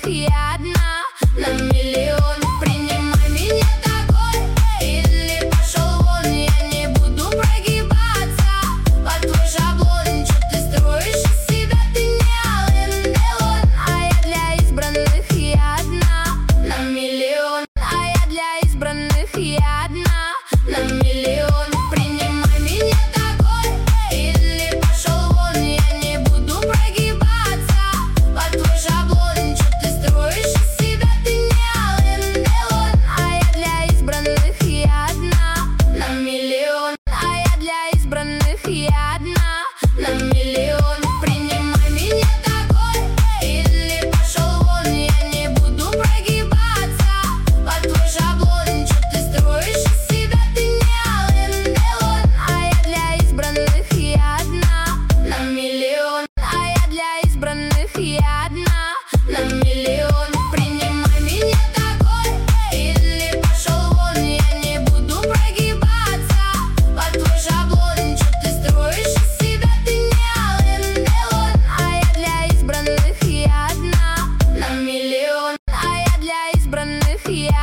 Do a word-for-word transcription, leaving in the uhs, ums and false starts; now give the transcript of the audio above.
избранных я одна на миллион. Принимай меня такой, или пошел вон. Я не буду прогибаться под твой шаблон. Чё ты строишь из себя, ты не Ален Делон. А я для избранных я одна на миллион. А я для избранных я одна на миллион. Принимай меня такой, или пошел вон. Я не буду прогибаться под твой шаблон. Чё ты строишь из себя, ты не Ален Делон. А я для избранных я одна на миллион. А я для избранных я одна на миллион. Принимай меня такой, или пошел вон. Я не буду прогибаться под твой шаблон. Чё ты строишь из себя, ты не Ален Делон. А я для избранных я одна на миллион. А я для избранных я одна на миллион. Принимай меня такой, или пошел вон. Я не буду прогибаться под твой шаблон. Чё ты строишь из себя, ты не Ален Делон. А я для избранных я одна на миллион. А я для избранных я